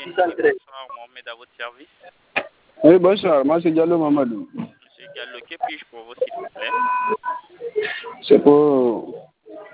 bien dit bonsoir, Mohamed, à votre service. Oui, bonsoir, moi c'est Diallo Mamadou. Monsieur Gallo, que puis-je pour vous, s'il vous plaît? C'est pour...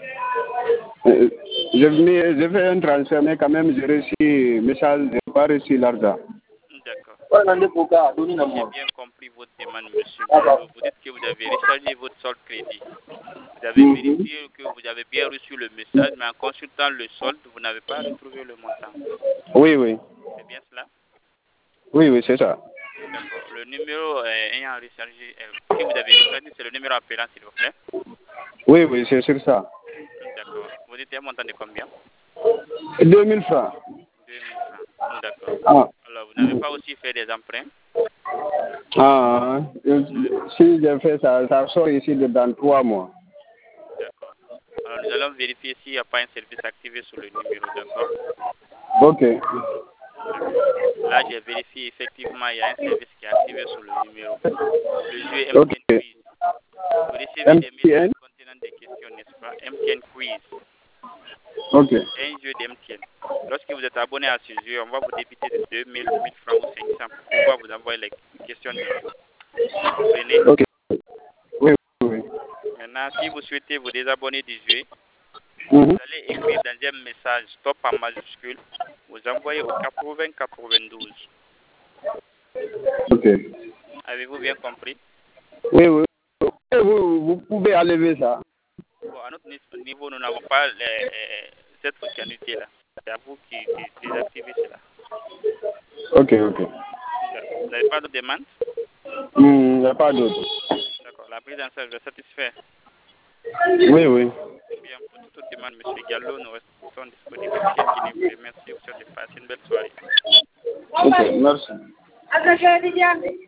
J'ai fait un transfert, mais quand même j'ai reçu message, je n'ai pas reçu l'argent. D'accord. J'ai bien compris votre demande, monsieur Gallo. Vous dites que vous avez rechargé votre solde crédit. Vous avez vérifié que vous avez bien reçu le message, mais en consultant le solde, vous n'avez pas retrouvé le montant. Oui, oui. C'est bien cela? Oui, oui, c'est ça. D'accord. Le numéro ayant rechargé, que vous avez rechargé, c'est le numéro appelant, s'il vous plaît. Oui, oui, c'est sur ça. D'accord. Vous dites un montant de combien? 2000 francs. 2000 francs. D'accord. Ah. Alors, vous n'avez pas aussi fait des emprunts? Ah, si j'ai fait ça, ça sort ici dans 3 mois. D'accord. Alors, nous allons vérifier s'il n'y a pas un service activé sur le numéro, d'accord? Ok. D'accord. Là, j'ai vérifié, effectivement, il y a un service qui est activé sur le numéro. Le jeu MTN Ok. Quiz. Vous recevez des MTN? messages contenant des questions, n'est-ce pas? MTN Quiz. Ok. C'est un jeu d'MTN. Lorsque vous êtes abonné à ce jeu, on va vous débiter de 2000, 1000 francs ou 500 pour pouvoir vous envoyer les questions du jeu. Vous comprenez? Ok. Oui, oui. Maintenant, si vous souhaitez vous désabonner du jeu, Mhm. vous allez écrire dans un message stop en majuscule, vous envoyez au 80 92. Ok. Avez-vous bien compris? Oui, oui. Vous pouvez enlever ça. Bon, à notre niveau, nous n'avons pas cette fonctionnalité-là. C'est à vous qui désactivez cela. Ok, ok. D'accord. Vous n'avez pas de demande? Il n'y a pas d'autre. D'accord. La prise en charge est satisfaite. Oui, oui. Bien, pour toute autre demande, M. Gallo, nous restons disponibles. Michel Guinée vous remercie. Vous souhaite de passer une belle soirée. Ok, merci.